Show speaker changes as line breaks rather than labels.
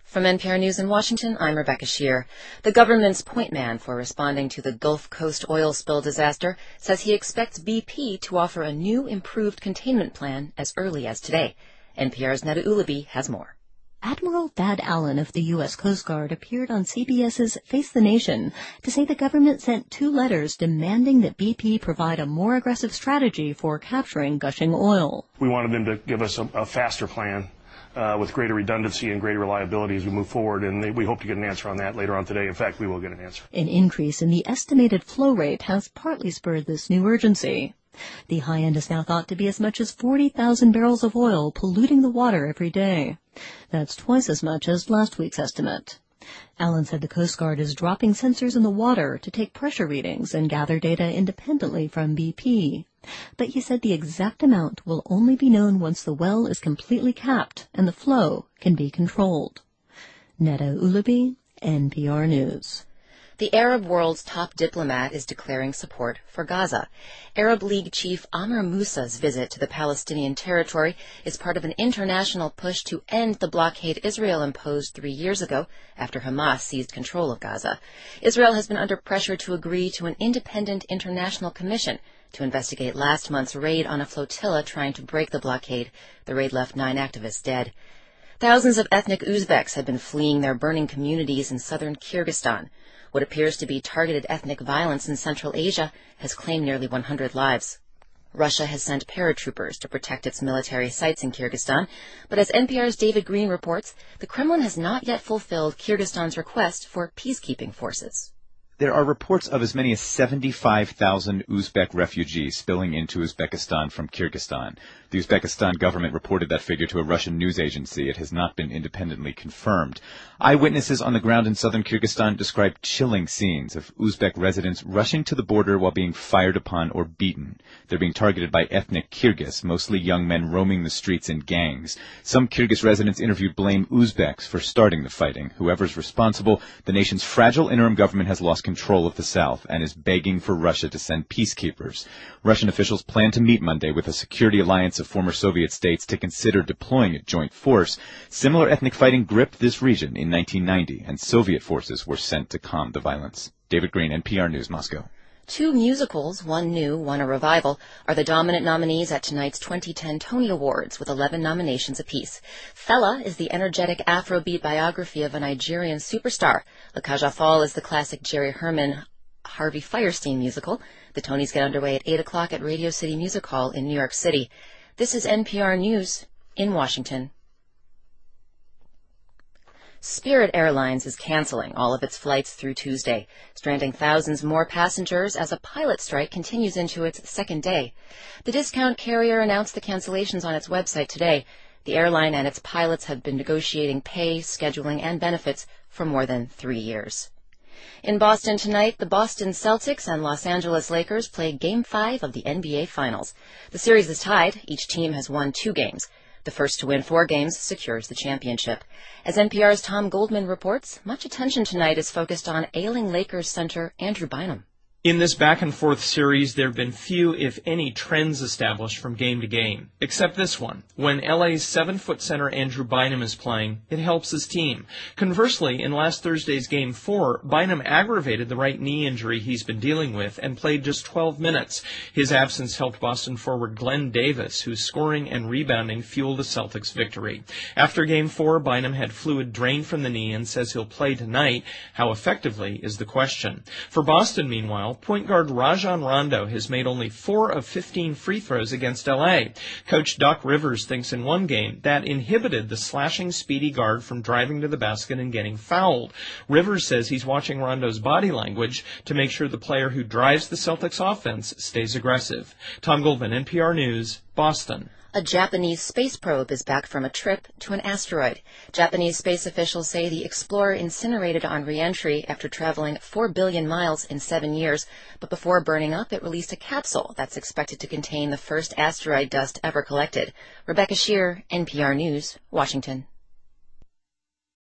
From NPR News in Washington, I'm Rebecca Shear. The government's point man for responding to the Gulf Coast oil spill disaster says he expects BP to offer a new, improved containment plan as early as today. NPR's Neda Ulaby has more.
Admiral Thad Allen of the U.S. Coast Guard appeared on CBS's Face the Nation to say the government sent 2 letters demanding that BP provide a more aggressive strategy for capturing gushing oil.
We wanted them to give us a faster plan with greater redundancy and greater reliability as we move forward, and we hope to get an answer on that later on today. In fact, we will get an answer.
An increase in the estimated flow rate has partly spurred this new urgency. The high end is now thought to be as much as 40,000 barrels of oil polluting the water every day. That's twice as much as last week's estimate. Allen said the Coast Guard is dropping sensors in the water to take pressure readings and gather data independently from BP. But he said the exact amount will only be known once the well is completely capped and the flow can be controlled. Neda Ulaby, NPR News.
The Arab world's top diplomat is declaring support for Gaza. Arab League chief Amr Musa's visit to the Palestinian territory is part of an international push to end the blockade Israel imposed 3 years ago after Hamas seized control of Gaza. Israel has been under pressure to agree to an independent international commission to investigate last month's raid on a flotilla trying to break the blockade. The raid left 9 activists dead. Thousands of ethnic Uzbeks have been fleeing their burning communities in southern Kyrgyzstan. What appears to be targeted ethnic violence in Central Asia has claimed nearly 100 lives. Russia has sent paratroopers to protect its military sites in Kyrgyzstan, but as NPR's David Green reports, the Kremlin has not yet fulfilled Kyrgyzstan's request for peacekeeping forces.
There are reports of as many as 75,000 Uzbek refugees spilling into Uzbekistan from Kyrgyzstan. The Uzbekistan government reported that figure to a Russian news agency. It has not been independently confirmed. Eyewitnesses on the ground in southern Kyrgyzstan described chilling scenes of Uzbek residents rushing to the border while being fired upon or beaten. They're being targeted by ethnic Kyrgyz, mostly young men roaming the streets in gangs. Some Kyrgyz residents interviewed blame Uzbeks for starting the fighting. Whoever's responsible, the nation's fragile interim government has lost control of the south and is begging for Russia to send peacekeepers. Russian officials plan to meet Monday with a security alliance of former Soviet states to consider deploying a joint force. Similar ethnic fighting gripped this region in 1990, and Soviet forces were sent to calm the violence. David Green, NPR News, Moscow.
2 musicals, one new, one a revival, are the dominant nominees at tonight's 2010 Tony Awards, with 11 nominations apiece. Fela is the energetic Afrobeat biography of a Nigerian superstar. Lakaja Fall is the classic Jerry Herman Harvey Fierstein musical. The Tonys get underway at 8 o'clock at Radio City Music Hall in New York City. This is NPR News in Washington. Spirit Airlines is canceling all of its flights through Tuesday, stranding thousands more passengers as a pilot strike continues into its second day. The discount carrier announced the cancellations on its website today. The airline and its pilots have been negotiating pay, scheduling, and benefits for more than 3 years. In Boston tonight, the Boston Celtics and Los Angeles Lakers play Game 5 of the NBA Finals. The series is tied. Each team has won 2 games. The first to win 4 games secures the championship. As NPR's Tom Goldman reports, much attention tonight is focused on ailing Lakers center Andrew Bynum.
In this back-and-forth series, there have been few, if any, trends established from game to game, except this one. When LA's 7-foot center Andrew Bynum is playing, it helps his team. Conversely, in last Thursday's Game 4, Bynum aggravated the right knee injury he's been dealing with and played just 12 minutes. His absence helped Boston forward Glenn Davis, whose scoring and rebounding fueled the Celtics' victory. After Game 4, Bynum had fluid drained from the knee and says he'll play tonight. How effectively is the question. For Boston, meanwhile, point guard Rajon Rondo has made only 4 of 15 free throws against L.A. Coach Doc Rivers thinks in one game that inhibited the slashing, speedy guard from driving to the basket and getting fouled. Rivers says he's watching Rondo's body language to make sure the player who drives the Celtics offense stays aggressive. Tom Goldman, NPR News, Boston.
A Japanese space probe is back from a trip to an asteroid. Japanese space officials say the Explorer incinerated on re-entry after traveling 4 billion miles in 7 years, but before burning up, it released a capsule that's expected to contain the first asteroid dust ever collected. Rebecca Shear, NPR News, Washington.